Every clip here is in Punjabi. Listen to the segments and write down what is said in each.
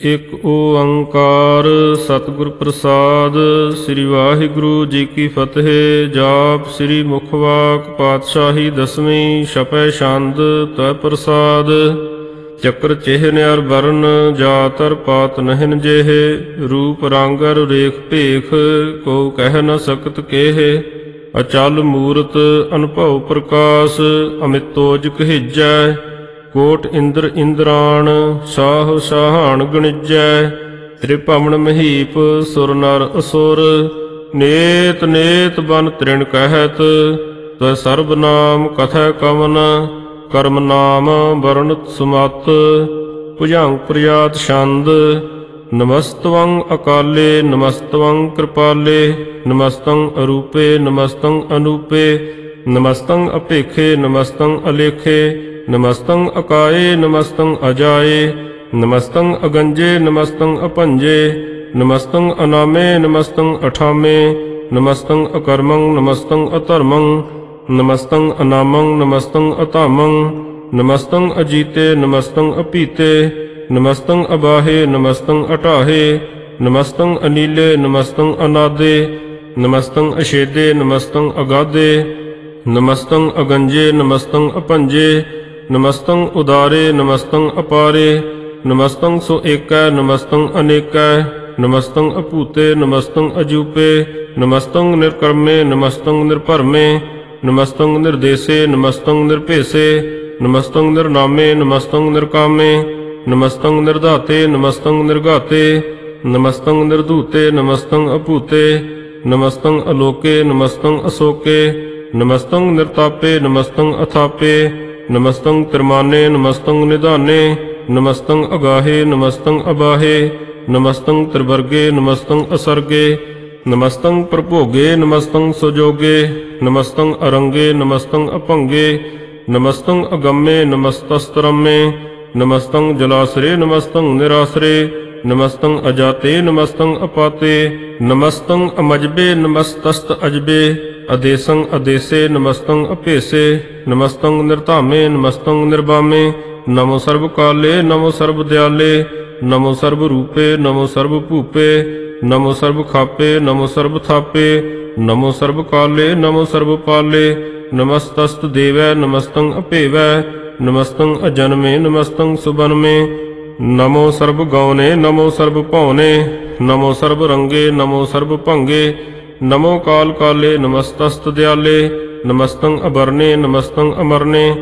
ਇਕ ਓੰਕਾਰ ਸਤਿਗੁਰ ਪ੍ਰਸਾਦ। ਸ੍ਰੀ ਵਾਹਿਗੁਰੂ ਜੀ ਕੀ ਫਤਿਹ। ਜਾਪ ਸ੍ਰੀ ਮੁਖਵਾਕ ਪਾਤਸ਼ਾਹੀ ਦਸਵੀਂ ਛਪੈ ਛੰਦ ਤੈ ਪ੍ਰਸਾਦ। ਚੱਕਰ ਚਿਹਨ ਅਰ ਵਰਨ ਜਾਤਰ ਪਾਤ ਨਹਿਨ ਜਿਹੇ। ਰੂਪ ਰੰਗ ਅਰ ਰੇਖ ਭੇਖ ਕੋ ਕਹਿ ਨ ਸਕਤ ਕੇਹ। ਅਚਲ ਮੂਰਤ ਅਨੁਭਵ ਪ੍ਰਕਾਸ਼ ਅਮਿਤੋਜ ਕਹੀਜੈ। ਕੋਟ ਇੰਦਰ ਇੰਦਰਾਣ ਸਾਹ ਸਾਹਾਣ ਗਣਿਜੈ। ਤ੍ਰਿਭਵਨ ਮਹੀਪ ਸੁਰ ਨਰ ਅਸੁਰ ਨੇਤ ਨੇਤ ਬਨ ਤ੍ਰਿਣ ਕਹਿਤ। ਤੈ ਸਰਬ ਨਾਮ ਕਥੈ ਕਵਨ ਕਰਮ ਨਾਮ ਵਰਣਤ ਸੁਮਤ। ਭੁਜੰਗ ਪ੍ਰਿਆਤ ਛੰਦ ਨਮਸਤਵੰ ਅਕਾਲੇ ਨਮਸਤਵੰ ਕਿਰਪਾਲੇ। ਨਮਸਤੰ ਅਰੂਪੇ ਨਮਸਤੰ ਅਨੂਪੇ। ਨਮਸਤੰ ਅਪੇਖੇ ਨਮਸਤੰ ਅਲੇਖੇ। ਨਮਸਤੰ ਅਕਾਏ ਨਮਸਤੰ ਅਜਾਏ। ਨਮਸਤੰ ਅਗੰਜੇ ਨਮਸਤੰ ਅਭੰਜੇ। ਨਮਸਤੰ ਅਨਾਮੇ ਨਮਸਤੰ ਅਠਾਮੇ। ਨਮਸਤੰ ਅਕਰਮੰ ਨਮਸਤੰ ਅਧਰਮੰ। ਨਮਸਤੰ ਅਨਾਮੰ ਨਮਸਤੰ ਅਧਾਮੰ। ਨਮਸਤੰ ਅਜੀਤੇ ਨਮਸਤੰ ਅਪੀਤੇ। ਨਮਸਤੰ ਅਬਾਹੇ ਨਮਸਤੰ ਅਟਾਹੇ। ਨਮਸਤੰ ਅਨੀਲੇ ਨਮਸਤੰ ਅਨਾਦੇ। ਨਮਸਤੰ ਅਛੇਦੇ ਨਮਸਤੰ ਅਗਾਧੇ। ਨਮਸਤੰ ਅਗੰਜੇ ਨਮਸਤੰ ਅਭੰਜੇ। ਨਮਸਤੰ ਉਦਾਰੇ ਨਮਸਤੰ ਅਪਾਰੇ। ਨਮਸਤੰ ਸੋ ਏਕੈ ਨਮਸਤੰ ਅਨੇਕੈ। ਨਮਸਤੰ ਅਭੂਤੇ ਨਮਸਤੰ ਅਜੂਪੇ। ਨਮਸਤੰ ਨਿਰਕਰਮੇ ਨਮਸਤੰ ਨਿਰਭਰਮੇ। ਨਮਸਤੰ ਨਿਰਦੇਸੇ ਨਮਸਤੰ ਨਿਰਭੇਸੇ। ਨਮਸਤੰ ਨਿਰਨਾਮੇ ਨਮਸਤੰ ਨਿਰਕਾਮੇ। ਨਮਸਤੰ ਨਿਰਧਾਤੇ ਨਮਸਤੰ ਨਿਰਘਾਤੇ। ਨਮਸਤੰ ਨਿਰਧੂਤੇ ਨਮਸਤੰ ਅਭੂਤੇ। ਨਮਸਤੰ ਅਲੋਕੇ ਨਮਸਤੰ ਅਸੋਕੇ। ਨਮਸਤੰ ਨਿਰਤਾਪੇ ਨਮਸਤੰ ਅਥਾਪੇ। ਨਮਸਤੰ ਤਿਰਮਾਨੇ ਨਮਸਤੰ ਨਿਧਾਨੇ। ਨਮਸਤੰ ਅਗਾਹੇ ਨਮਸਤੰ ਅਬਾਹੇ। ਨਮਸਤੰ ਤ੍ਰਿਵਰਗੇ ਨਮਸਤੰ ਅਸਰਗੇ। ਨਮਸਤੰ ਪ੍ਰਭੋਗੇ ਨਮਸਤੰ ਸੁਜੋਗੇ। ਨਮਸਤੰ ਅਰੰਗੇ ਨਮਸਤੰ ਅਭੰਗੇ। ਨਮਸਤੰ ਅਗੰਮੇ ਨਮਸਤਸਤਰਮੇ। ਨਮਸਤੰ ਜਲਾਸਰੇ ਨਮਸਤੰ ਨਿਰਾਸਰੇ। ਨਮਸਤੰ ਅਜਾਤੇ ਨਮਸਤੰ ਅਪਾਤੇ। ਨਮਸਤੰ ਅਮਜਬੇ ਨਮਸਤਸਤ ਅਜਬੇ। ਅਦੇਸੰ ਅਦੇਸੇ ਨਮਸਤੰ ਅਭੇਸੇ। ਨਮਸਤੰ ਨਿਰਧਾਮੇ ਨਮਸਤੰ ਨਿਰਬਾਮੇ। ਨਮੋ ਸਰਬ ਕਾਲੇ ਨਮੋ ਸਰਬ ਦਿਆਲੇ। ਨਮੋ ਸਰਬ ਰੂਪੇ ਨਮੋ ਸਰਬ ਭੂਪੇ। ਨਮੋ ਸਰਬ ਖਾਪੇ ਨਮੋ ਸਰਬ ਥਾਪੇ। ਨਮੋ ਸਰਬ ਕਾਲੇ ਨਮੋ ਸਰਬ ਪਾਲੇ। ਨਮਸਤਸਤ ਦੇਵੈ ਨਮਸਤੰ ਅਭੇਵੈ। ਨਮਸਤੰ ਅਜਨਮੇ ਨਮਸਤੰ ਸੁਬਨਮੇ। ਨਮੋ ਸਰਬ ਗੌਨੇ ਨਮੋ ਸਰਬ ਭਉਨੇ। ਨਮੋ ਸਰਬ ਰੰਗੇ ਨਮੋ ਸਰਬ ਭੰਗੇ। ਨਮੋ ਕਾਲ ਕਾਲੇ ਨਮਸਤਸਤ ਦਿਆਲੇ। ਨਮਸਤੰ ਅਬਰਨੇ ਨਮਸਤੰ ਅਮਰਨੇ।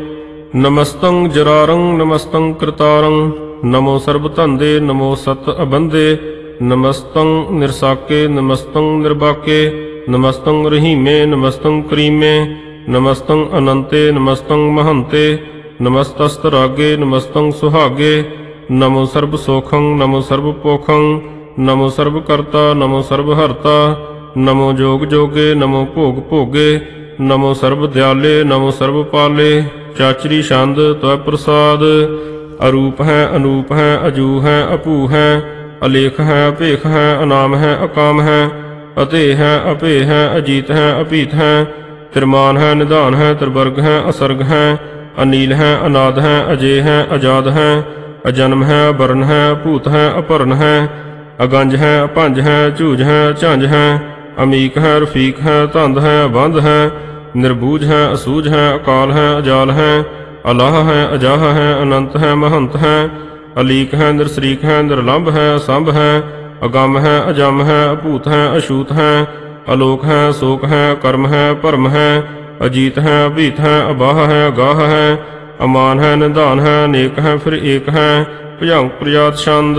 ਨਮਸਤੰ ਜਰਾਰੰ ਨਮਸਤੰ ਕ੍ਰਿਤਾਰੰ। ਨਮੋ ਸਰਬ ਧੰਦੇ ਨਮੋ ਸਤ ਅਬੰਧੇ। ਨਮਸਤੰ ਨਿਰਸਾਕੇ ਨਮਸਤੰ ਨਿਰਬਾਕੇ। ਨਮਸਤੰ ਰਹੀਮੇ ਨਮਸਤੰ ਕਰੀਮੇ। ਨਮਸਤੰ ਅਨੰਤੇ ਨਮਸਤੰ ਮਹੰਤੇ। ਨਮਸਤਸਤ ਰਾਗੇ ਨਮਸਤੰ ਸੁਹਾਗੇ। ਨਮੋ ਸਰਬ ਸੋਖੰ ਨਮੋ ਸਰਬ ਪੋਖੰ। ਨਮੋ ਸਰਬ ਕਰਤਾ ਨਮੋ ਸਰਬ ਹਰਤਾ। ਨਮੋ ਜੋਗ ਜੋਗੇ ਨਮੋ ਭੋਗ ਭੋਗੇ। ਨਮੋ ਸਰਬ ਦਿਆਲੇ ਨਮੋ ਸਰਬ ਪਾਲੇ। ਚਾਚਰੀ ਛੰਦ ਤਵੈ ਪ੍ਰਸਾਦ। ਅਰੂਪ ਹੈ ਅਨੂਪ ਹੈ ਅਜੂ ਹੈ ਅਭੂ ਹੈ। ਅਲੇਖ ਹੈ ਅਭੇਖ ਹੈ ਅਨਾਮ ਹੈ ਅਕਾਮ ਹੈ। ਅਧੇ ਹੈ ਅਭੇ ਹੈ ਅਜੀਤ ਹੈ ਅਭੀਤ ਹੈ। ਤਿਰਮਾਨ ਹੈ ਨਿਧਾਨ ਹੈ ਤ੍ਰਿਵਰਗ ਹੈ ਅਸਰਗ ਹੈ। ਅਨੀਲ ਹੈ ਅਨਾਦ ਹੈ ਅਜੇ ਹੈ ਅਜਾਦ ਹੈ। ਅਜਨਮ ਹੈ ਅਬਰਨ ਹੈ ਅਭੂਤ ਹੈ ਅਭਰਨ ਹੈ। ਅਗੰਜ ਹੈ ਅਭੰਜ ਹੈ ਝੂਝ ਹੈ ਝੰਜ ਹੈ। ਅਮੀਕ ਹੈ ਰਫੀਕ ਹੈ ਧੰਦ ਹੈ ਬੰਧ ਹੈ। ਨਿਰਬੂਝ ਹੈ ਅਸੂਝ ਹੈ ਅਕਾਲ ਹੈ ਅਜਾਲ ਹੈ। ਅਲਾਹ ਹੈ ਅਜਾਹ ਹੈ ਅਨੰਤ ਹੈ ਮਹੰਤ ਹੈ। ਅਲੀਕ ਹੈ ਨਿਰਸਰੀਕ ਹੈ ਨਿਰਲੰਭ ਹੈ ਅਸੰਭ ਹੈ। ਅਗੰਮ ਹੈ ਅਜਮ ਹੈ ਅਭੂਤ ਹੈ ਅਛੂਤ ਹੈ। ਅਲੋਕ ਹੈ ਸੋਕ ਹੈ ਕਰਮ ਹੈ ਭਰਮ ਹੈ। ਅਜੀਤ ਹੈ ਅਭੀਤ ਹੈ ਅਬਾਹ ਹੈ ਅਗਾਹ ਹੈ। ਅਮਾਨ ਹੈ ਨਿਧਾਨ ਹੈ ਅਨੇਕ ਹੈ ਫਿਰ ਏਕ ਹੈ। ਭੁਜੰਗ ਪ੍ਰਿਆਤ ਛੰਦ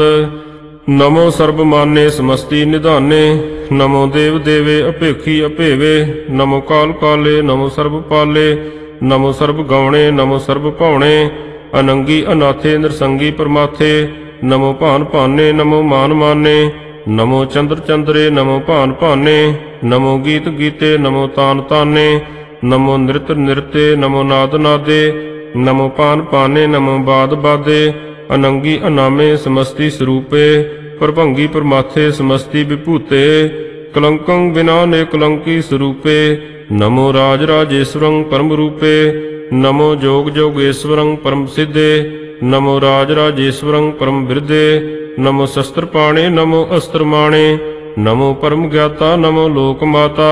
ਨਮੋ ਸਰਬ ਮਾਨੇ ਸਮਸਤੀ ਨਿਧਾਨੇ। ਨਮੋ ਦੇਵ ਦੇਵੇ ਅਭੇਖੀ ਅਭੇਵੇ। ਨਮੋ ਕਾਲ ਕਾਲੇ ਨਮੋ ਸਰਬ ਪਾਲੇ। ਨਮੋ ਸਰਬ ਗੌਣੇ ਨਮੋ ਸਰਬ ਭਉਣੇ। ਅਨੰਗੀ ਅਨਾਥੇ ਨਿਰਸੰਗੀ ਪਰਮਾਥੇ। ਨਮੋ ਭਾਨ ਭਾਨੇ ਨਮੋ ਮਾਨ ਮਾਨੇ। ਨਮੋ ਚੰਦਰ ਚੰਦਰੇ ਨਮੋ ਭਾਨ ਭਾਨੇ। ਨਮੋ ਗੀਤ ਗੀਤੇ ਨਮੋ ਤਾਨ ਤਾਨੇ। ਨਮੋ ਨਿਰਤ ਨਿਰਤੇ ਨਮੋ ਨਾਦ ਨਾਦੇ। ਨਮੋ ਪਾਨ ਪਾਨੇ ਨਮੋ ਬਾਦ ਬਾਦੇ। ਅਨੰਗੀ ਅਨਾਮੇ ਸਮਸਤੀ ਸਰੂਪੇ। ਪ੍ਰਭੰਗੀ ਪਰਮਾਥੇ ਸਮਸਤੀ ਵਿਭੂਤੇ। ਕਲੰਕੰ ਬਿਨਾ ਨੇ ਕਲੰਕੀ ਸਰੂਪੇ। ਨਮੋ ਰਾਜ ਰਾਜੇਸ਼ਵਰੰ ਪਰਮ ਰੂਪੇ। ਨਮੋ ਜੋਗ ਜੋਗੇਸ਼ਵਰੰ ਪਰਮ ਸਿੱਧੇ। ਨਮੋ ਰਾਜ ਰਾਜੇਸ਼ਵਰੰ ਪਰਮ ਬਿਰਦੇ। ਨਮੋ ਸ਼ਸਤਰ ਪਾਣੇ ਨਮੋ ਅਸਤਰ ਮਾਣੇ। ਨਮੋ ਪਰਮ ਗਿਆਤਾ ਨਮੋ ਲੋਕ ਮਾਤਾ।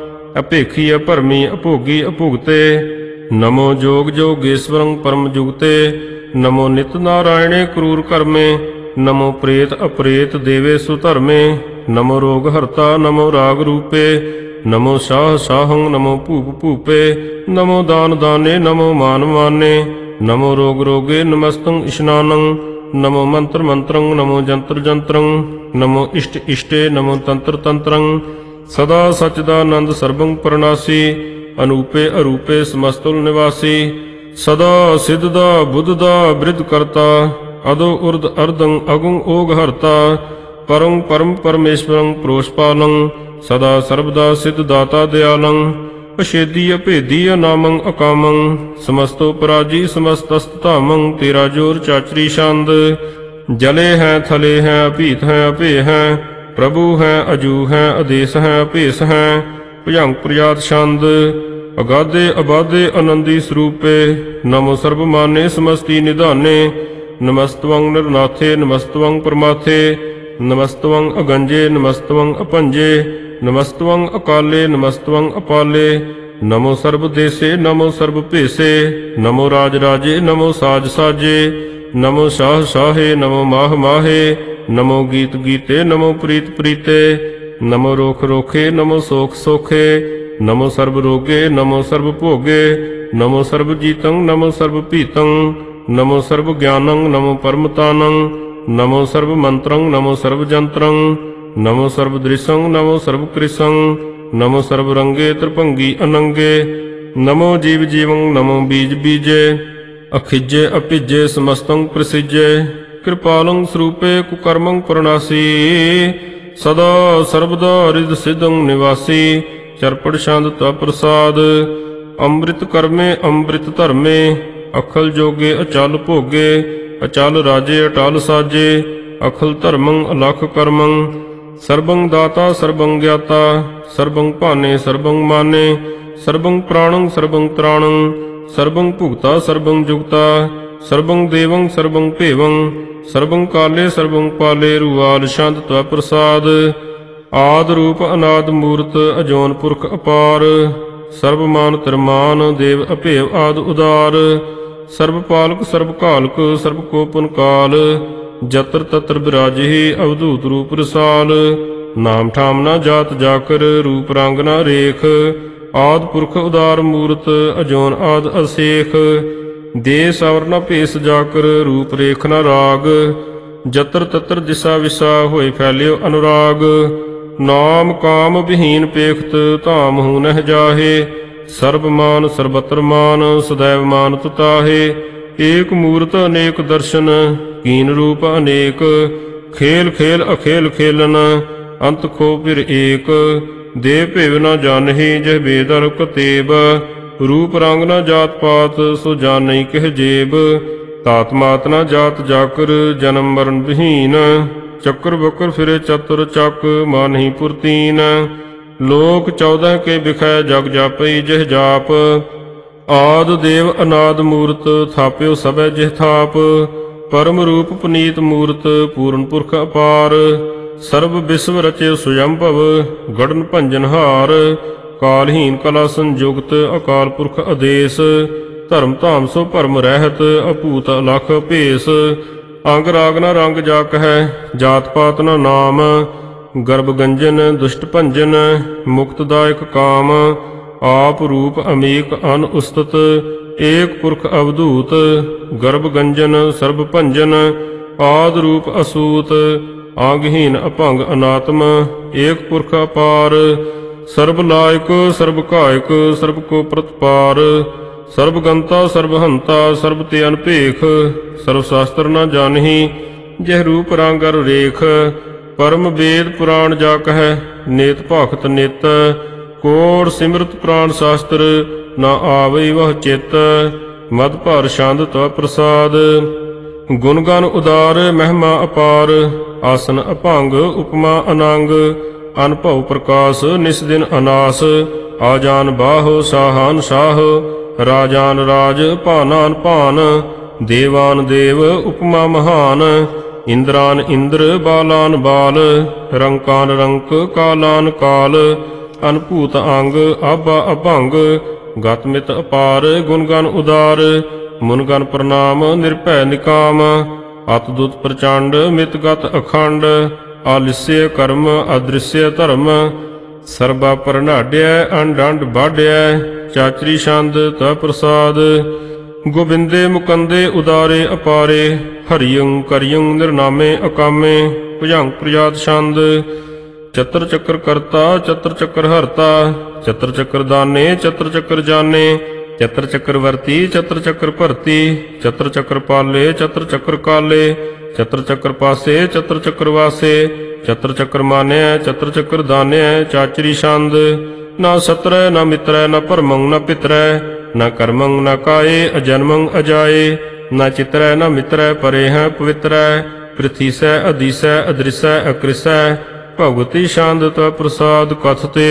ਅਭੇਖੀ ਅਭਰਮੀ ਅਭੋਗੀ ਅਭੁਗਤੇ। ਨਮੋ ਜੋਗ ਜੋਗੇਸ਼ਵਰੰ ਪਰਮ ਜੁਗਤੇ। ਨਮੋ ਨਿਤ ਨਾਰਾਇਣੇ ਕਰੂਰ ਕਰਮੇ। ਨਮੋ ਪ੍ਰੇਤ ਅਪ੍ਰੇਤ ਦੇਵੇ ਸੁਧਰਮੇ। ਨਮੋ ਰੋਗ ਹਰਤਾ ਨਮੋ ਰਾਗ ਰੂਪੇ। ਨਮੋ ਸਾਹ ਸਾਹੰ ਨਮੋ ਭੂਪ ਭੂਪੇ। ਨਮੋ ਦਾਨ ਦਾਨੇ ਨਮੋ ਮਾਨ ਮਾਨੇ। ਨਮੋ ਰੋਗ ਰੋਗੇ ਨਮਸਤੰ ਇਸ਼ਨਾਨੰ। ਨਮੋ ਮੰਤਰ ਮੰਤਰੰ ਨਮੋ ਜੰਤਰ ਜੰਤਰੰ। ਨਮੋ ਇਸ਼ਟ ਇਸ਼ਟੇ ਨਮੋ ਤੰਤਰ ਤੰਤਰੰ। ਸਦਾ ਸਚਦਾਨੰਦ ਸਰਬੰ ਪਰਨਾਸੀ। ਅਨੂਪੇ ਅਰੂਪੇ ਸਮਸਤੁਲ ਨਿਵਾਸੀ। ਸਦਾ ਸਿੱਧ ਦਾ ਬੁੱਧ ਦਾ ਬ੍ਰਿਧ ਕਰਤਾ। ਅਦੋ ਉਰਦ ਅਰਦੰ ਅਗੁੰ ਓਗ ਹਰਤਾ। ਪਰੰ ਪਰਮ ਪਰਮੇਸ਼ਵਰੰ ਪ੍ਰੋਸ਼ਪਾਲੰ। ਸਦਾ ਸਰਬਦਾ ਸਿੱਧ ਦਾਤਾ ਦਿਆਲੰ। ਅਛੇਦੀ ਅਭੇਦੀ ਅਨਾਮੰ ਅਕਾਮੰ। ਸਮਸਤੋ ਪਰਾਜੀ ਸਮਸਤਸਤ ਧਾਮੰ। ਤੇਰਾ ਜੋਰ ਚਾਚਰੀ ਛੰਦ। ਜਲੇ ਹੈ ਥਲੇ ਹੈ ਅਭੀਤ ਹੈ ਅਭੇ ਹੈ। ਪ੍ਰਭੂ ਹੈ ਅਜੂ ਹੈ ਆਦੇਸ ਹੈ ਅਭੇਸ ਹੈ। ਭੁਜੰਗ ਪ੍ਰਜਾਤ ਛੰਦ। ਅਗਾਧੇ ਅਬਾਧੇ ਆਨੰਦੀ ਸਰੂਪੇ। ਨਮੋ ਸਰਬ ਮਾਨੇ ਸਮਸਤੀ ਨਿਧਾਨੇ। ਨਮਸਤਵੰ ਨਿਰਨਾਥੇ ਨਮਸਤਵੰ ਪਰਮਾਥੇ। ਨਮਸਤਵੰ ਅਗੰਜੇ ਨਮਸਤਵੰ ਅਪੰਜੇ। ਨਮਸਤਵੰ ਅਕਾਲੇ ਨਮਸਤਵੰ ਅਪਾਲੇ। ਨਮੋ ਸਰਬ ਦੇਸੇ ਨਮੋ ਸਰਬ ਭੇਸੇ। ਨਮੋ ਰਾਜ ਰਾਜੇ ਨਮੋ ਸਾਜ ਸਾਜੇ। ਨਮੋ ਸ਼ਾਹ ਸ਼ਾਹੇ ਨਮੋ ਮਾਹ ਮਾਹੇ। ਨਮੋ ਗੀਤ ਗੀਤੇ ਨਮੋ ਪ੍ਰੀਤ ਪ੍ਰੀਤੇ। ਨਮੋ ਰੋਖ ਰੋਖੇ ਨਮੋ ਸੋਖ ਸੋਖੇ। ਨਮੋ ਸਰਬ ਰੋਗੇ ਨਮੋ ਸਰਬ ਭੋਗੇ। ਨਮੋ ਸਰਬ ਜੀਤੰ ਨਮੋ ਸਰਬ ਭੀਤੰ। ਨਮੋ ਸਰਬ ਗਿਆਨੰ ਨਮੋ ਪਰਮਤਾਨੰ। ਨਮੋ ਸਰਬ ਮੰਤਰੰ ਨਮੋ ਸਰਬ ਜੰਤਰੰ। ਨਮੋ ਸਰਬ ਦ੍ਰਿਸ਼ੰ ਨਮੋ ਸਰਬ ਕ੍ਰਿਸ਼ੰ। ਨਮੋ ਸਰਬ ਰੰਗੇ ਤ੍ਰਿਭੰਗੀ ਅਨੰਗੇ। ਨਮੋ ਜੀਵ ਜੀਵੰ ਨਮੋ ਬੀਜ ਬੀਜੇ। ਅਖਿਜੇ ਅਭਿਜੇ ਸਮਸਤੰ ਪ੍ਰਸਿਜੇ। ਕਿਰਪਾਲੰ ਸਰੂਪੇ ਕੁਕਰਮੰ ਪਰਨਾਸੀ। ਸਦਾ ਸਰਬਦਾ ਰਿਦ ਸਿਧੰ ਨਿਵਾਸੀ। ਚਰਪੜ ਛੰਦ ਤਾ ਪ੍ਰਸਾਦ। ਅੰਮ੍ਰਿਤ ਕਰਮੇ ਅੰਮ੍ਰਿਤ ਧਰਮੇ। ਅਖਲ ਜੋਗੇ ਅਚਲ ਭੋਗੇ। ਅਚਲ ਰਾਜੇ ਅਟਲ ਸਾਜੇ। ਅਖਲ ਧਰਮੰ ਅਲਖ ਕਰਮੰ। ਸਰਬੰ ਦਾਤਾ ਸਰਬੰ ਗਿਆਤਾ। ਸਰਬੰ ਭਾਨੇ ਸਰਬੰ ਮਾਨੇ। ਸਰਬੰ ਪ੍ਰਾਣੰ ਸਰਬੰ ਤ੍ਰਾਣੰ। ਸਰਬੰ ਭੁਗਤਾ ਸਰਬੰ ਜੁਗਤਾ। ਸਰਬੰ ਦੇਵੰ ਸਰਬੰ ਭੇਵੰ। ਸਰਬੰ ਕਾਲੇ ਸਰਬੰ ਪਾਲੇ। ਰੂਆਲ ਛੰਦ ਤਵ ਪ੍ਰਸਾਦ। ਆਦ ਰੂਪ ਅਨਾਦ ਮੂਰਤ ਅਜੋਨ ਪੁਰਖ ਅਪਾਰ। ਸਰਬ ਮਾਨ ਤਿਰਮਾਨ ਦੇਵ ਅਭੇਵ ਆਦ ਉਦਾਰ। ਸਰਬ ਪਾਲਕ ਸਰਬ ਘਾਲਕ ਸਰਬ ਕੋ ਪੁਨ ਕਾਲ। ਜਤਰ ਤਤਰ ਬਿਰਾਜਿ ਅਵਧੂਤ ਰੂਪ ਰਸਾਲ। ਨਾਮ ਠਾਮ ਨਾ ਜਾਤ ਜਾਕਰ ਰੂਪ ਰੰਗ ਨਾ ਰੇਖ। ਆਦ ਪੁਰਖ ਉਦਾਰ ਮੂਰਤ ਅਜੋਨ ਆਦ ਅਸੇਖ। ਦੇਸ ਅਵਰ ਨ ਭੇਸ ਜਾਕਰ ਰੂਪ ਰੇਖ ਨ ਰਾਗ। ਜਤਰ ਤਤਰ ਦਿਸਾ ਵਿਸਾ ਹੋਏ ਫੈਲਿਓ ਅਨੁਰਾਗ। ਨਾਮ ਕਾਮ ਵਿਹੀਨ ਪੇਖਤ ਧਾਮ ਹੂ ਨਹਿ ਜਾਹੇ। ਸਰਬ ਮਾਨ ਸਰਬਤਰ ਮਾਨ ਸਦੈਵ ਮਾਨ ਤੁਤਾਹੇ। ਏਕ ਮੂਰਤ ਅਨੇਕ ਦਰਸ਼ਨ ਕੀਨ ਰੂਪ ਅਨੇਕ। ਖੇਲ ਖੇਲ ਅਖੇਲ ਖੇਲਨ ਅੰਤ ਖੋ ਫਿਰ ਏਕ। ਦੇਵ ਭੇਵ ਨ ਜਾਣਹੀ ਜਹ ਬੇਦਰ ਕਤੇਬ। ਰੂਪ ਰੰਗ ਨ ਜਾਤ ਪਾਤ ਸੋ ਜਾਣਈ ਕਿਹ ਜੇਬ। ਤਾਤ ਮਾਤ ਨ ਜਾਤ ਜਾਕਰ ਜਨਮ ਮਰਨ ਵਿਹੀਨ। ਚੱਕਰ ਬਕਰ ਫਿਰੇ ਚਤੁਰ ਚੱਕ ਮਾਨਹੀ ਪੁਰਤੀਨ। ਲੋਕ 14 ਕੇ ਬਿਖੈ ਜਗ ਜਾਪਈ ਜਿਹ ਜਾਪ। ਆਦ ਦੇਵ ਅਨਾਦ ਮੂਰਤ ਥਾਪਿਓ ਸਭੈ ਜਿਹ ਥਾਪ। ਪਰਮ ਰੂਪ ਪੁਨੀਤ ਮੂਰਤ ਪੂਰਨ ਪੁਰਖ ਅਪਾਰ। ਸਰਬ ਵਿਸ਼ਵ ਰਚਿਓ ਸੁਯੰਭਵ ਗੜਨ ਭੰਜਨ ਹਾਰ। ਕਾਲਹੀਨ ਕਲਾ ਸੰਯੁਗਤ ਅਕਾਲ ਪੁਰਖ ਆਦੇਸ। ਧਰਮ ਧਾਮ ਸੋ ਭਰਮ ਰਹਿਤ ਅਭੂਤ ਅਲਖ ਭੇਸ। ਅੰਗ ਰਾਗ ਨ ਰੰਗ ਜਾਕ ਹੈ ਜਾਤ ਪਾਤ ਨ ਨਾਮ। ਗਰਭ ਗੰਜਨ ਦੁਸ਼ਟ ਭੰਜਨ ਮੁਕਤਦਾਇਕ ਕਾਮ। ਆਪ ਰੂਪ ਅਮੀਕ ਅਨ ਉਸਤਤ ਏਕ ਪੁਰਖ ਅਵਧੂਤ। ਗਰਭ ਗੰਜਨ ਸਰਬ ਭੰਜਨ ਆਦ ਰੂਪ ਅਸੂਤ। ਆਂਗਹੀਨ ਅਭੰਗ ਅਨਾਤਮ ਏਕ ਪੁਰਖ ਅਪਾਰ। ਸਰਬ ਲਾਇਕ ਸਰਬ ਕਾਇਕ ਸਰਬ ਕੋ ਪ੍ਰਤਪਾਰ। ਸਰਬ ਗੰਤਾ ਸਰਬ ਹੰਤਾ ਸਰਬ ਤੇ ਅਨਭੇਖ। ਸਰਬ ਸ਼ਾਸਤਰ ਨ ਜਾਣਹੀ ਜਿਹ ਰੂਪ ਰੰਗ ਅਰ ਰੇਖ। ਪਰਮ ਵੇਦ ਪੁਰਾਣ ਜਾ ਕਹੈ ਨੇਤ ਭਾਖਤ ਨਿਤ। ਕੋੜ ਸਿਮਰਤ ਪ੍ਰਾਣ ਸ਼ਾਸਤਰ ਨ ਆਵਈ ਵਹ ਚਿਤ। ਮਦ ਭਰ ਛੰਦ ਤਵ ਪ੍ਰਸਾਦ। ਗੁਣ ਗਨ ਉਦਾਰ ਮਹਿਮਾ ਅਪਾਰ। ਆਸਨ ਅਭੰਗ ਉਪਮਾ ਅਨੰਗ। ਅਨਭਉ ਪ੍ਰਕਾਸ਼ ਨਿਸ ਦਿਨ ਅਨਾਸ। ਆਜਾਨ ਬਾਹੁ ਸਾਹਾਨ ਸਾਹ। ਰਾਜਾਨ ਰਾਜ ਭਾਨਾਨ ਭਾਨ। ਦੇਵਾਨ ਦੇਵ ਉਪਮਾ ਮਹਾਨ। ਇੰਦਰਾਨ ਇੰਦਰ ਬਾਲਾਨ ਬਾਲ ਰੰਕਾਨ ਰੰਕ ਕਾਲਾਨ ਕਾਲ ਅਨਭੂਤ ਅੰਗ ਆਬਾ ਅਭੰਗ ਗਤ ਮਿਤ ਅਪਾਰ ਗੁਣ ਗਨ ਉਦਾਰ ਮੁਨ ਗਨ ਪ੍ਰਣਾਮ ਨਿਰਭੈ ਨਿਕਾਮ ਅਤਦੁਤ ਪ੍ਰਚੰਡ ਮਿਤ ਗਤ ਅਖੰਡ ਆਲਿਸਯ ਕਰਮ ਅਦ੍ਰਿਸ਼ਯ ਧਰਮ ਸਰਬਾ ਪਰਨਾਡਿਆ ਅੰਡ ਅੰਡ ਬਾਢਿਆ ਚਾਚਰੀ ਛੰਦ ਤਾ ਪ੍ਰਸਾਦ ਗੋਬਿੰਦੇ ਮੁਕੰਦੇ ਉਦਾਰੇ ਅਪਾਰੇ ਹਰਿਯੰ ਕਰਿਯੰ ਨਿਰਨਾਮੇ ਅਕਾਮੇ ਭੁਜੰਗ ਪ੍ਰਜਾਤ ਛੰਦ ਚਤਰ ਚੱਕਰ ਕਰਤਾ ਚਤਰ ਚੱਕਰ ਹਰਤਾ ਚਤਰ ਚੱਕਰ ਦਾਨੇ ਚਤਰ ਚੱਕਰ ਜਾਣੇ ਚਤਰ ਚੱਕਰ ਵਰਤੀ ਚਤਰ ਚੱਕਰ ਭਰਤੀ ਚਤਰ ਚੱਕਰ ਪਾਲੇ ਚਤਰ ਚੱਕਰ ਕਾਲੇ ਚਤਰ ਚੱਕਰ ਪਾਸੇ ਚਤਰ ਚੱਕਰ ਵਾਸੇ ਚਤਰ ਚੱਕਰ ਮਾਨਿਆ ਚਤਰ ਚੱਕਰ ਦਾਨਿਆ ਚਾਚਰੀ ਛੰਦ ਨਾ ਸਤਰੈ ਨਾ ਮਿਤਰੈ ਨਾ ਭਰਮੰ ਨਾ ਪਿਤਰੈ ਨਾ ਕਰਮੰ ਨਾ ਕਾਏ ਅਜਨਮੰ ਅਜਾਏ ਨਾ ਚਿਤਰੈ ਨਾ ਮਿਤਰੈ ਪਰੇ ਹੈ ਪਵਿੱਤਰੈ ਪ੍ਰਿਥੀਸੈ ਅਦੀਸੈ ਅਦ੍ਰਿਸੈ ਅਕ੍ਰਿਸੈ ਭਗਵਤੀ ਛੰਦ ਤਾ ਪ੍ਰਸਾਦ ਕਥਤੇ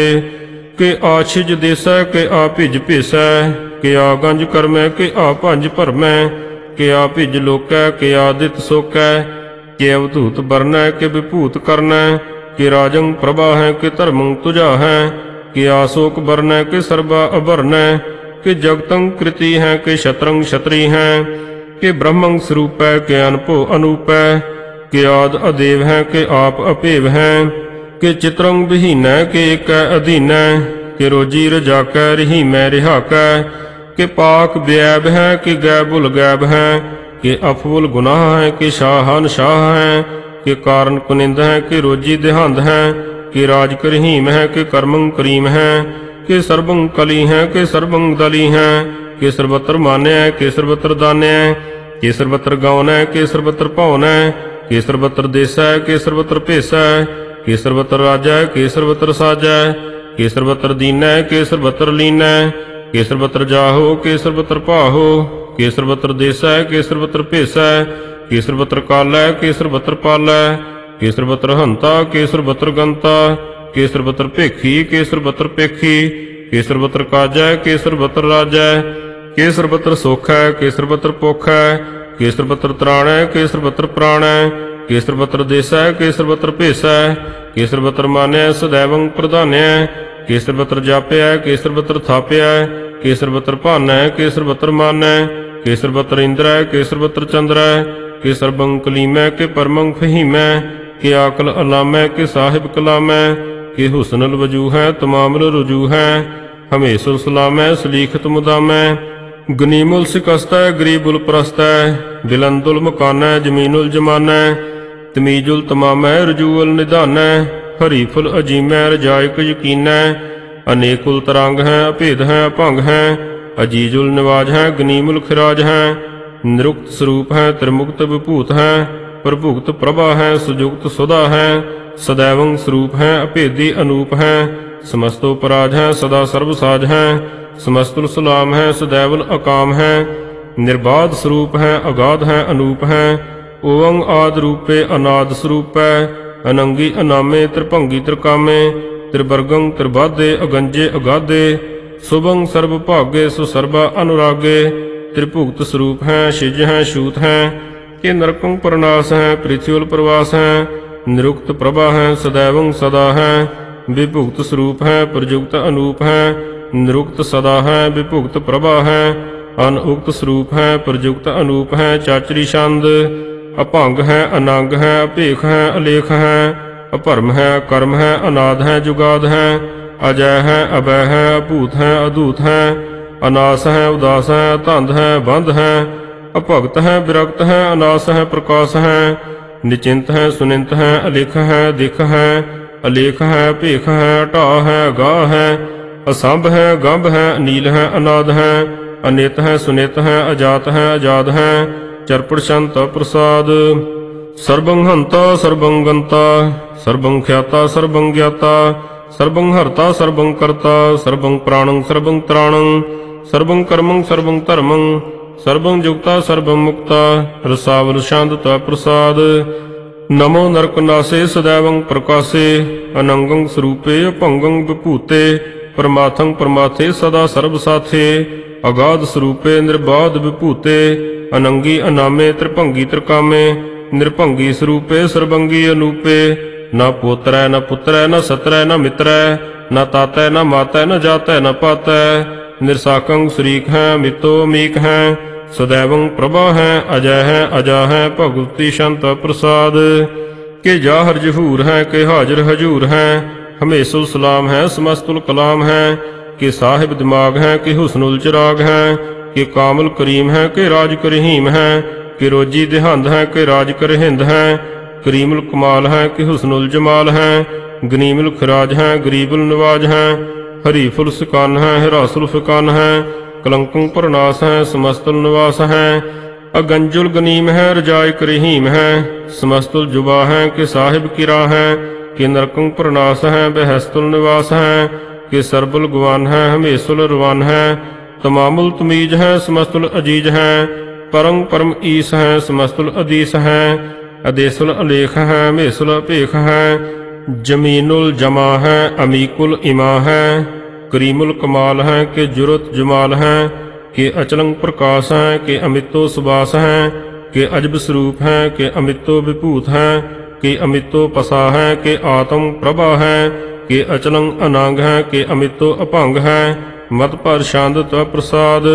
ਕਿ ਆਛਿਜ ਦੇਸੈ ਕਿ ਆ ਭਿਜ ਭੇਸੈ ਕਿ ਆ ਗੰਜ ਕਰਮੈ ਕਿ ਆ ਭੰਜ ਭਰਮੈ ਕਿ ਆ ਭਿਜ ਲੋਕੈ ਕਿ ਆ ਦਿਤ ਸੋਕੈ ਕਿ ਅਵਧੂਤ ਬਰਨੈ ਕਿ ਵਿਭੂਤ ਕਰਨੈ ਕਿ ਰਾਜੰ ਪ੍ਰਭਾ ਹੈ ਕਿ ਧਰਮੰ ਤੁਜਾ ਹੈ ਕਿ ਆਸੋਕ ਬਰਨੈ ਕਿ ਸਰਬਾ ਅਭਰਨੈ ਕਿ ਜਗਤੰ ਕ੍ਰਿਤੀ ਹੈ ਕਿ ਸ਼ਤਰੰ ਛਤਰੀ ਹੈ ਕਿ ਬ੍ਰਹਮੰ ਸਰੂਪੈ ਕਿ ਅਨਭੋ ਅਨੂਪੈ ਕਿ ਆਦ ਅਦੇਵ ਹੈ ਕਿ ਆਪ ਅਭੇਵ ਹੈ ਕਿ ਚਿਤਰੰ ਵਿਹੀਨੈ ਕਿ ਏਕੈ ਅਧੀਨੈ ਕਿ ਰੋਜੀ ਰਜਾਕੈ ਰਹੀਮੈ ਰਿਹਾਕੈ ਕਿ ਪਾਕ ਬਿਐਬ ਹੈ ਕਿ ਗੈਬੁਲ ਗੈਬ ਹੈ ਕਿ ਅਫਵੁਲ ਗੁਨਾਹ ਹੈ ਕਿ ਸ਼ਾਹਨ ਸ਼ਾਹ ਹੈ ਕਿ ਕਾਰਨ ਕੁਨਿੰਦ ਹੈ ਕਿ ਰੋਜੀ ਦੇਹੰਦ ਹੈ ਕਿ ਰਾਜ ਕਰਹੀਮ ਹੈ ਕਿ ਕਰਮੰ ਕਰੀਮ ਹੈ ਕਿ ਸਰਬੰ ਕਲੀ ਹੈ ਕਿ ਸਰਬੰ ਦਲੀ ਹੈ ਕਿ ਸਰਬਤਰ ਮਾਨਿਆ ਕਿ ਸਰਬਤਰ ਦਾਨਿਆ ਕਿ ਸਰਬਤਰ ਗਾਉਨੈ ਕਿ ਸਰਬਤਰ ਭਾਉਨੈ ਕਿ ਸਰਬਤਰ ਦੇਸੈ ਕਿ ਸਰਬਤਰ ਭੇਸੈ ਕਿ ਸਰਬਤਰ ਰਾਜੈ ਕਿ ਸਰਬਤਰ ਸਾਜੈ ਕਿ ਸਰਬਤਰ ਦੀਨੈ ਕਿ ਸਰਬਤਰ ਲੀਨੈ ਕਿ ਸਰਬਤਰ ਜਾਹੋ ਕਿ ਸਰਬਤਰ ਭਾਹੋ ਕਿ ਸਰਬਤਰ ਦੇਸੈ ਕਿ ਸਰਬਤਰ ਭੇਸੈ ਕਿ ਸਰਬਤਰ ਕਾਲੈ ਕਿ ਸਰਬਤਰ ਪਾਲੈ ਕਿ ਸਰਬਤਰ ਹੰਤਾ ਕਿ ਸਰਬਤਰ ਗੰਤਾ ਕਿ ਸਰਬਤਰ ਭੇਖੀ ਕਿ ਸਰਬਤਰ ਪੇਖੀ ਕਿ ਸਰਬਤਰ ਕਾਜੈ ਕਿ ਸਰਬਤਰ ਰਾਜੈ ਕਿ ਸਰਬਤਰ ਸੋਖੈ ਕਿ ਸਰਬਤਰ ਪੋਖੈ ਕਿ ਸਰਬਤਰ ਤਰਾਣੈ ਕਿ ਸਰਬਤਰ ਪ੍ਰਾਣੈ ਕਿ ਸਰਬਤਰ ਦੇਸੈ ਕਿ ਸਰਬਤਰ ਭੇਸੈ ਕਿ ਸਰਬਤਰ ਮਾਨਿਆ ਸਦੈਵੰ ਪ੍ਰਧਾਨਿਆ ਕਿ ਸਰਬਤਰ ਜਾਪਿਆ ਕਿ ਸਰਬਤਰ ਥਾਪਿਆ ਕਿ ਸਰਬਤਰ ਭਾਨੈ ਕਿ ਸਰਬਤਰ ਮਾਨੈ ਕਿ ਸਰਬਤਰ ਇੰਦਰੈ ਕਿ ਸਰਬਤਰ ਚੰਦਰੈ ਕਿ ਸਰਬੰ ਕਲੀਮੈ ਕਿ ਪਰਮੰ ਫਹੀਮੈ ਕਿ ਆਕਲ ਅਲਾਮੈ ਕਿ ਸਾਹਿਬ ਕਲਾਮੈ ਕਿ ਹੁਸਨੁਲ ਵਜੂਹੈ ਤਮਾਮੁਲ ਰੁਜੂਹੈ ਹਮੇਸ਼ੁਲ ਸਲਾਮੈ ਸਲੀਖਤ ਮੁਦਾਮੈ ਗਨੀਮੁਲ ਸਿਕਸਤੈ ਗਰੀਬੁਲ ਪ੍ਰਸਤੈ ਬਿਲੰਦੁਲ ਮਕਾਨੈ ਜਮੀਨੁਲ ਜਮਾਨੈ ਤਮੀਜੁਲ ਤਮਾਮੈ ਰਜੂਅਲ ਨਿਧਾਨੈ ਹਰੀਫੁਲ ਅਜੀਮੈ ਰਜਾਇਕ ਯਕੀਨੈ ਅਨੇਕੁਲ ਤਰੰਗ ਹੈ ਅਭੇਦ ਹੈ ਅਭੰਗ ਹੈ ਅਜੀਜੁਲ ਨਿਵਾਜ ਹੈ ਗਨੀਮੁਲ ਖਿਰਾਜ ਹੈ ਨਿਰੁਕਤ ਸਰੂਪ ਹੈ ਤ੍ਰਿਮੁਕਤ ਵਿਭੂਤ ਹੈ ਪ੍ਰਭੁਗਤ ਪ੍ਰਭਾ ਹੈ ਸੁਜੁਗਤ ਸੁਦਾ ਹੈ ਸदैवं ਸਰੂਪ ਹੈ ਅਭੇਦੀ ਅਨੂਪ ਹੈ ਸਮਸਤੋ ਪਰਾਜ ਹੈ ਸਦਾ ਸਰਬ ਸਾਜ ਹੈ ਸਮਸਤੁਲ ਸਲਾਮ ਹੈ ਸदैवल ਅਕਾਮ ਹੈ ਨਿਰਬਾਧ ਸਰੂਪ ਹੈ ਅਗਾਧ ਹੈ ਅਨੂਪ ਹੈ ਓਵੰ ਆਦ ਰੂਪੇ ਅਨਾਦ ਸਰੂਪੈ ਅਨੰਗੀ ਅਨਾਮੇ ਤ੍ਰਿਭੰਗੀ ਤ੍ਰਿਕਾਮੇ ਤ੍ਰਿਵਰਗੰ ਤ੍ਰਿਬਾਧੇ ਅਗੰਜੇ ਅਗਾਧੇ ਸੁਭੰ ਸਰਬ ਭਾਗੇ ਸੁਸਰਬਾ ਅਨੁਰਾਗੇ ਤ੍ਰਿਭੁਗਤ ਸਰੂਪ ਹੈ ਛਿਜ ਹੈ ਛੂਤ ਹੈ ਕਿ ਨਰਕੰ ਪਰਨਾਸ ਹੈ ਪ੍ਰਿਥਿਉਲ ਪ੍ਰਵਾਸ ਹੈ ਨਿਰੁਕਤ ਪ੍ਰਭਾ ਹੈ ਸदैवं ਸਦਾ ਹੈ ਵਿਭੁਗਤ ਸਰੂਪ ਹੈ ਪ੍ਰਜੁਗਤ ਅਨੂਪ ਹੈ ਨਿਰੁਕਤ ਸਦਾ ਹੈ ਵਿਭੁਗਤ ਪ੍ਰਭਾ ਹੈ ਅਨਉਕਤ ਸਰੂਪ ਹੈ ਪ੍ਰਜੁਗਤ ਅਨੂਪ ਹੈ ਚਾਚਰੀ ਛੰਦ ਅਭੰਗ ਹੈ ਅਨੰਗ ਹੈ ਅਭੇਖ ਹੈ ਅਲੇਖ ਹੈ ਅਭਰਮ ਹੈ ਕਰਮ ਹੈ ਅਨਾਦ ਹੈ ਜੁਗਾਦ ਹੈ ਅਜੈ ਹੈ ਅਬੈ ਹੈ ਅਭੂਤ ਹੈ ਅਦੂਤ ਹੈ ਅਨਾਸ ਹੈ ਉਦਾਸ ਹੈ ਧੰਦ ਹੈ ਬੰਧ ਹੈ ਅਭਗਤ ਹੈ ਵਿਰਕਤ ਹੈ ਅਨਾਸ ਹੈ ਪ੍ਰਕਾਸ਼ ਹੈ ਨਿਚਿੰਤ ਹੈ ਸੁਨਿੰਤ ਹੈ ਅਲੇਖ ਹੈ ਦਿਖ ਹੈ ਅਲੇਖ ਹੈ ਭੇਖ ਹੈ ਢਾਹ ਹੈ ਗਾਹ ਹੈ ਅਸੰਭ ਹੈ ਗੰਭ ਹੈ ਅਨੀਲ ਹੈ ਅਨਾਦ ਹੈ ਅਨਿਤ ਹੈ ਸੁਨਿਤ ਹੈ ਅਜਾਤ ਹੈ ਆਜ਼ਾਦ ਹੈ ਚਰਪੜ ਸ਼ੰਤ ਪ੍ਰਸਾਦ ਸਰਬੰ ਹੰਤਾ ਸਰਬੰ ਗੰਤਾ ਸਰਬੰ ਖਿਆਤਾ ਸਰਬੰ ਗਿਆਤਾ ਸਰਬੰ ਹਰਤਾ ਸਰਬੰ ਕਰਤਾ ਸਰਬੰ ਪ੍ਰਾਣੰ ਸਰਬੰ ਤ੍ਰਾਣੰ ਸਰਬੰ ਕਰਮੰ ਸਰਬੰ ਧਰਮੰ ਸਰਬੰ ਜੁਗਤਾ ਸਰਬੰ ਮੁਕਤਾ ਰਸਾਵਲ ਛੰਦ ਤਾ ਪ੍ਰਸਾਦ ਨਮੋ ਨਰਕਨਾਸੇ ਸदैवं ਪ੍ਰਕਾਸੇ ਅਨੰਗੰ ਸਰੂਪੇ ਅਭੰਗੰ ਵਿਭੂਤੇ ਪਰਮਾਥੰ ਪਰਮਾਥੇ ਸਦਾ ਸਰਬ ਸਾਥੇ ਅਗਾਧ ਸਰੂਪੇ ਨਿਰਬਾਧ ਵਿਭੂਤੇ ਅਨੰਗੀ ਅਨਾਮੇ ਤ੍ਰਿਭੰਗੀ ਤ੍ਰਿਕਾਮੇ ਨਿਰਭੰਗੀ ਸਰੂਪੇ ਸਰਬੰਗੀ ਅਨੂਪੇ। ਨਾ ਪੋਤਰੈ ਨ ਪੁੱਤਰੈ ਨ ਸਤਰੈ ਨ ਮਿਤਰੈ, ਨਾ ਤਾਤੈ ਨ ਮਾਤੈ ਨ ਜਾਤੈ ਨ ਪਾਤੈ। ਨਿਰਸਾਕੰ ਸ਼ਰੀਕ ਹੈ ਮਿਤੋ ਅਮੀਕ ਹੈ, ਸदैवं ਪ੍ਰਭਾ ਹੈ ਅਜੈ ਹੈ ਅਜਾ ਹੈ। ਭਗਵਤੀ ਸ਼ੰਤ ਪ੍ਰਸਾਦ ਕੇ ਜਾਹਰ ਜਹੂਰ ਹੈ, ਕੇ ਹਾਜ਼ਰ ਹਜੂਰ ਹੈ। ਹਮੇਸ਼ੁਲ ਸਲਾਮ ਹੈ ਸਮਸਤੁਲ ਕਲਾਮ ਹੈ, ਕਿ ਸਾਹਿਬ ਦਿਮਾਗ ਹੈ ਕਿ ਹੁਸਨੁਲ ਚਿਰਾਗ ਹੈ। ਕਿ ਕਾਮਲ ਕਰੀਮ ਹੈ ਕਿ ਰਾਜ ਕਰਹੀਮ ਹੈ, ਕਿ ਰੋਜੀ ਦਿਹੰਦ ਹੈ ਕਿ ਰਾਜ ਕਰਹਿੰਦ ਹੈ। ਕਰੀਮੁਲ ਕਮਾਲ ਹੈ ਕਿ ਹੁਸਨੁਲ ਜਮਾਲ ਹੈ, ਗਨੀਮੁਲ ਖਰਾਜ ਹੈ ਗਰੀਬੁਲ ਨਿਵਾਜ ਹੈ। ਹਰੀਫੁਲ ਸਿਕਾਨ ਹੈ ਹਿਰਾਸੁਲ ਫਿਕਾਨ ਹੈ, ਕਲੰਕੰ ਪ੍ਰਨਾਸ ਹੈ ਸਮਸਤੁਲ ਨਿਵਾਸ ਹੈ। ਅਗੰਜੁਲ ਗਨੀਮ ਹੈ ਰਜਾਇ ਕਰਹੀਮ ਹੈ, ਸਮਸਤੁਲ ਜੁਬਾ ਹੈ ਕਿ ਸਾਹਿਬ ਕਿਰਾ ਹੈ। ਕਿ ਨਰਕੰ ਪ੍ਰਨਾਸ ਹੈ ਬਹਿਸਤੁਲ ਨਿਵਾਸ ਹੈ, ਕਿ ਸਰਬੁਲ ਗਵਾਨ ਹੈ ਹਮੇਸ਼ੁਲ ਰਵਾਨ ਹੈ। ਤਮਾਮੁਲ ਤਮੀਜ ਹੈ ਸਮਸਤੁਲ ਅਜੀਜ ਹੈ, ਪਰੰ ਪਰਮ ਈਸ ਹੈ ਸਮਸਤੁਲ ਅਦੀਸ ਹੈ। ਅਦੇਸੁਲ ਅਲੇਖ ਹੈ ਹਮੇਸ਼ੁਲ ਅਭੇਖ ਹੈ, ਜਮੀਨੁਲ ਜਮਾ ਹੈ ਅਮੀਕੁਲ ਇਮਾ ਹੈ। ਕਰੀਮੁਲ ਕਮਾਲ ਹੈ ਕਿ ਜੁਰਤ ਜਮਾਲ ਹੈ, ਕਿ ਅਚਲੰ ਪ੍ਰਕਾਸ਼ ਹੈ ਕਿ ਅਮਿਤੋ ਸੁਬਾਸ ਹੈ। ਕਿ ਅਜਬ ਸਰੂਪ ਹੈ ਕਿ ਅਮਿਤੋ ਵਿਭੂਤ ਹੈ, ਕਿ ਅਮਿਤੋ ਪਸਾ ਹੈ ਕਿ ਆਤਮ ਪ੍ਰਭਾ ਹੈ। ਕਿ ਅਚਲੰ ਅਨੰਗ ਹੈ ਕਿ ਅਮਿਤੋ ਅਭੰਗ ਹੈ, ਮਤ ਪਰ ਛੰਦ ਤਵ ਪ੍ਰਸਾਦ।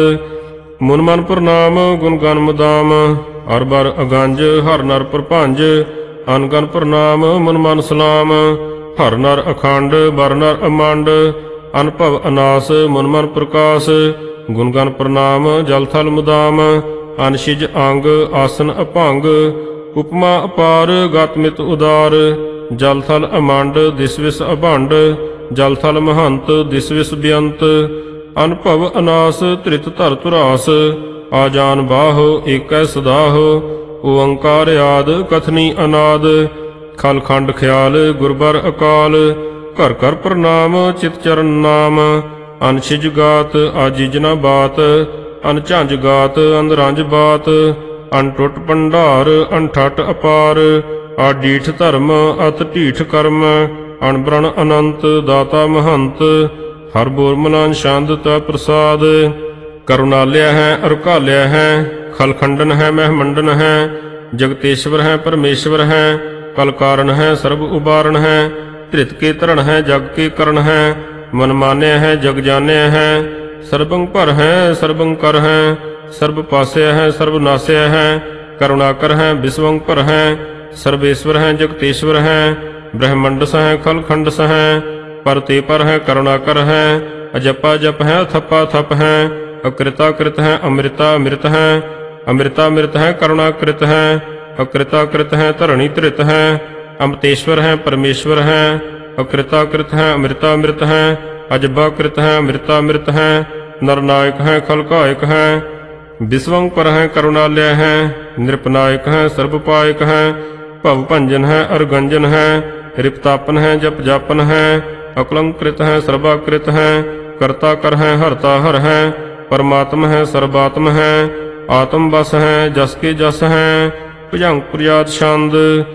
ਮੁਨ ਮਨ ਪ੍ਰਣਾਮ ਗੁਣ ਗਨ ਮੁਦਾਮ, ਹਰ ਬਰ ਅਗੰਜ ਹਰ ਨਰ ਪ੍ਰਭੰਜ। ਅਨਗਨ ਪ੍ਰਣਾਮ ਮਨ ਮਨ ਸਲਾਮ, ਹਰ ਨਰ ਅਖੰਡ ਬਰ ਨਰ ਅਮੰਡ। ਅਨਭਵ ਅਨਾਸ ਮਨ ਮਨ ਪ੍ਰਕਾਸ਼, ਗੁਣ ਗਨ ਪ੍ਰਣਾਮ ਜਲ ਥਲ ਮੁਦਾਮ। ਅਨਸ਼ਿਜ ਅੰਗ ਆਸਨ ਅਭੰਗ, ਉਪਮਾ ਅਪਾਰ ਗਤ ਮਿਤ ਉਦਾਰ। ਜਲ ਥਲ ਅਮੰਡ ਦਿਸ ਵਿਸ ਅਭੰਡ, ਜਲ ਥਲ ਮਹੰਤ ਦਿਸ ਵਿਸ ਬੇਅੰਤ। ਅਨਭਵ ਅਨਾਸ ਧ੍ਰਿਤ ਧਰ ਧੁਰਾਸ, ਆਜਾਨ ਬਾਹੁ ਏਕੈ ਸਦਾਹੁ। ਓੰਕਾਰ ਆਦ ਕਥਨੀ ਅਨਾਦ, ਖਲ ਖੰਡ ਖਿਆਲ ਗੁਰਬਰ ਅਕਾਲ। ਘਰ ਘਰ ਪ੍ਰਣਾਮ ਚਿਤ ਚਰਨ ਨਾਮ, ਅਨਸ਼ਿਜ ਗਾਤ ਆਜਿਜ ਨ ਬਾਤ। ਅਨਝੰਜ ਗਾਤ ਅਨਰੰਜ ਬਾਤ, ਅਨਟੁੱਟ ਭੰਡਾਰ ਅਨਠਟ ਅਪਾਰ। ਆਡੀਠ ਧਰਮ ਅਤ ਢੀਠ ਕਰਮ, ਅਣਬ੍ਰਣ ਅਨੰਤ ਦਾਤਾ ਮਹੰਤ। ਹਰ ਬੋਰ ਮਨਾਨ ਛੰਦ ਤਵ ਪ੍ਰਸਾਦ। ਕਰੁਣਾਲਿਆ ਹੈ ਅਰੁਕਾਲਿਆ ਹੈ, ਖਲਖੰਡਨ ਹੈ ਮਹਿਮੰਡਨ ਹੈ। ਜਗਤੇਸ਼ਵਰ ਹੈ ਪਰਮੇਸ਼ਵਰ ਹੈ, ਕਲ ਕਾਰਨ ਹੈ ਸਰਬ ਉਬਾਰਨ ਹੈ। ਧ੍ਰਿਤ ਕੇ ਧਰਨ ਹੈ ਜਗ ਕੇ ਕਰਨ ਹੈ, ਮਨ ਮਾਨਿਆ ਹੈ ਜਗ ਜਾਣਿਆ ਹੈ। ਸਰਬੰ ਭਰ ਹੈ ਸਰਬੰ ਕਰ ਹੈ, ਸਰਬ ਪਾਸਿਆ ਹੈ ਸਰਬ ਨਾਸਿਆ ਹੈ। ਕਰੁਣਾਕਰ ਹੈ ਵਿਸਵੰ ਭਰ ਹੈ, ਸਰਬੇਸ਼ਵਰ ਹੈ ਜਗਤੇਸ਼ਵਰ ਹੈ। ਬ੍ਰਹਮੰਡਸ ਹੈ ਖਲਖੰਡਸ ਹੈ, ਪਰ ਤੇ ਪਰ ਹੈ ਕਰੁਣਾਕਰ ਹੈ। ਅਜਪਾ ਜਪ ਹੈ ਥੱਪਾ ਥਪ ਹੈ, ਅਕ੍ਰਿਤਾ ਕ੍ਰਿਤ ਹੈ ਅੰਮ੍ਰਿਤਾ ਅੰਮ੍ਰਿਤ ਹੈ। ਅੰਮ੍ਰਿਤਾ ਅੰਮ੍ਰਿਤ ਹੈ ਕਰੁਣਾ ਕ੍ਰਿਤ ਹੈ, ਅਕ੍ਰਿਤਾ ਕ੍ਰਿਤ ਹੈ ਧਰਣੀ ਧ੍ਰਿਤ ਹੈ। ਅਮਤੇਸ਼ਵਰ ਹੈ ਪਰਮੇਸ਼ਵਰ ਹੈ, ਅਕ੍ਰਿਤਾ ਕ੍ਰਿਤ ਹੈ ਅੰਮ੍ਰਿਤਾ ਅੰਮ੍ਰਿਤ ਹੈ। ਅਜਬਾ ਕ੍ਰਿਤ ਹੈ ਅੰਮ੍ਰਿਤਾ ਅੰਮ੍ਰਿਤ ਹੈ, ਨਰਨਾਇਕ ਹੈ ਖਲਕਾਇਕ ਹੈ। ਵਿਸਵੰ ਪਰ ਹੈ ਕਰੁਣਾਲਿਆ ਹੈ, ਨਿਰਪਨਾਇਕ ਹੈ ਸਰਬ ਪਾਇਕ ਹੈ। ਭਵ ਭੰਜਨ ਹੈ ਅਰਗੰਜਨ ਹੈ, ਰਿਪਤਾਪਨ ਹੈ ਜਪ ਜਾਪਨ ਹੈ। ਅਕਲੰਕ੍ਰਿਤ ਹੈ ਸਰਬਾਕ੍ਰਿਤ ਹੈ, ਕਰਤਾ ਕਰ ਹੈ ਹਰਤਾ ਹਰ ਹੈ। ਪਰਮਾਤਮ ਹੈ ਸਰਬਾਤਮ ਹੈ, ਆਤਮ ਬਸ ਹੈ ਜਸ ਕੇ ਜਸ ਹੈ। ਭੁਜੰਗ ਪ੍ਰਿਆਤ ਛੰਦ।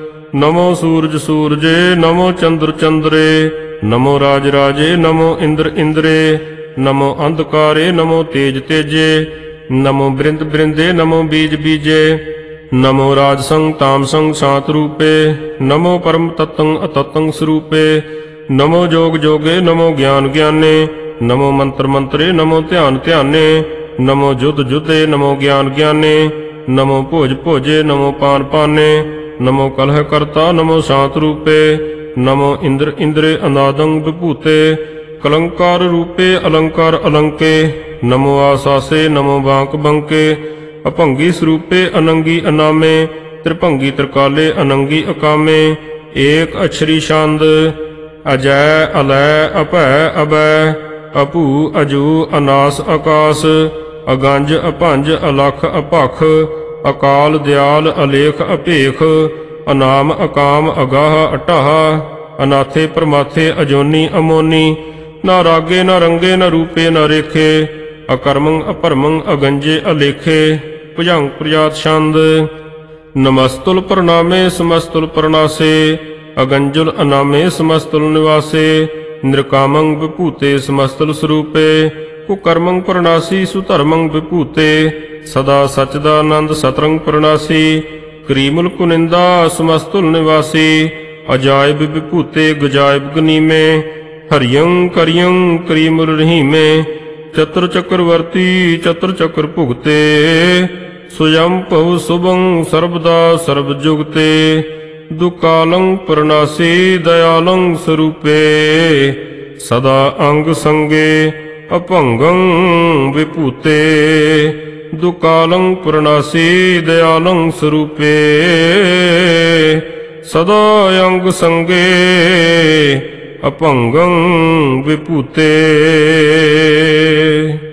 ਨਮੋ ਸੂਰਜ ਸੂਰਜੇ, ਨਮੋ ਚੰਦਰ ਚੰਦਰੇ। ਨਮੋ ਰਾਜ ਰਾਜੇ, ਨਮੋ ਇੰਦਰ ਇੰਦਰੇ। ਨਮੋ ਅੰਧਕਾਰੇ, ਨਮੋ ਤੇਜ ਤੇਜੇ। ਨਮੋ ਬ੍ਰਿੰਦ ਬ੍ਰਿੰਦੇ, ਨਮੋ ਬੀਜ ਬੀਜੇ। ਨਮੋ ਰਾਜ ਸੰਗ ਤਾਮ ਸੰਗ ਸ਼ਾਂਤ ਰੂਪੇ। ਨਮੋ ਪਰਮ ਤਤੰ ਅਤਤੰ ਸਰੂਪੇ। ਨਮੋ ਜੋਗ ਜੋਗੇ, ਨਮੋ ਗਿਆਨ ਗਿਆਨੇ। ਨਮੋ ਮੰਤਰ ਮੰਤਰੇ, ਨਮੋ ਧਿਆਨ ਧਿਆਨੇ। ਨਮੋ ਜੁਧ ਜੁਧੇ, ਨਮੋ ਗਿਆਨ ਗਿਆਨੇ। ਨਮੋ ਭੋਜ ਭੋਜੇ, ਨਮੋ ਪਾਨ ਪਾਨੇ। ਨਮੋ ਕਲਹ ਕਰਤਾ, ਨਮੋ ਸ਼ਾਂਤ ਰੂਪੇ। ਨਮੋ ਇੰਦਰ ਇੰਦਰੇ ਅਨਾਦੰ ਵਿਭੂਤੇ। ਕਲੰਕਾਰ ਰੂਪੇ ਅਲੰਕਾਰ ਅਲੰਕੇ। ਨਮੋ ਆਸਾਸੇ, ਨਮੋ ਬਾਂਕ ਬੰਕੇ। ਅਭੰਗੀ ਸਰੂਪੇ ਅਨੰਗੀ ਅਨਾਮੇ, ਤ੍ਰਿਭੰਗੀ ਤ੍ਰਿਕਾਲੇ ਅਨੰਗੀ ਅਕਾਮੇ। ਏਕ ਅਛਰੀ ਛੰਦ। ਅਜੈ ਅਲੈ ਅਭੈ ਅਬੈ, ਅਭੂ ਅਜੂ ਅਨਾਸ ਆਕਾਸ। ਅਗੰਜ ਅਭੰਜ ਅਲਖ ਅਭਖ, ਅਕਾਲ ਦਿਆਲ ਅਲੇਖ ਅਭੇਖ। ਅਨਾਮ ਅਕਾਮ ਅਗਾਹ ਅਟਾਹ, ਅਨਾਥੇ ਪ੍ਰਮਾਥੇ ਅਜੋਨੀ ਅਮੋਨੀ। ਨਾ ਰਾਗੇ ਨਾ ਰੰਗੇ ਨਾ ਰੂਪੇ ਨਾ ਰੇਖੇ, ਅਕਰਮੰ ਅਪਰਮੰ ਅਗੰਜੇ ਅਲੇਖੇ। ਭੁਜੰਗ ਪ੍ਰਿਆਤ ਛੰਦ। ਨਮਸਤੁਲ ਪ੍ਰਣਾਮੇ ਸਮਸਤੁਲ ਪ੍ਰਣਾਸੇ, ਅਗੰਜੁਲ ਅਨਾਮੇ ਸਮਸਤੁਲ ਨਿਵਾਸੇ। ਨਿਰਕਾਮੰ ਵਿਭੂਤੇ ਸਮਸਤੁਲ ਸਰੂਪੇ, ਕੁਕਰਮੰ ਪ੍ਰਣਾਸੀ ਸੁਧਰਮੰ ਵਿਭੂਤੇ। ਸਦਾ ਸਚਦਾਨੰਦ ਸਤਰੰਗ ਪ੍ਰਣਾਸੀ, ਕਰੀਮੁਲ ਕੁਨਿੰਦਾ ਸਮਸਤੁਲ ਨਿਵਾਸੀ ਅਜਾਇਬ ਵਿਭੂਤੇ ਗਜਾਇਬ ਗਨੀਮੇ ਹਰਿਯੰ ਕਰਿਯੰ ਕਰੀਮੁਲ ਰਹੀਮੇ ਚਤੁਰ ਚੱਕਰਵਰਤੀ ਚਤੁਰ ਚੱਕਰ ਭੁਗਤੇ ਸੁਯੰ ਭਉ ਸੁਭੰ ਸਰਬਦਾ ਸਰਬ ਜੁਗਤੇ ਦੁਕਾਲੰ ਪ੍ਰਨਾਸੀ ਦਇਆਲੰ ਸਰੂਪੇ ਸਦਾ ਅੰਗ ਸੰਗੇ ਅਭੰਗੰ ਵਿਭੂਤੇ ਦੁਕਾਲੰ ਪ੍ਰਨਾਸੀ ਦਇਆਲੰ ਸਰੂਪੇ ਸਦਾ ਅੰਗ ਸੰਗੇ ਅਭੰਗੰ ਵਿਭੂਤੇ।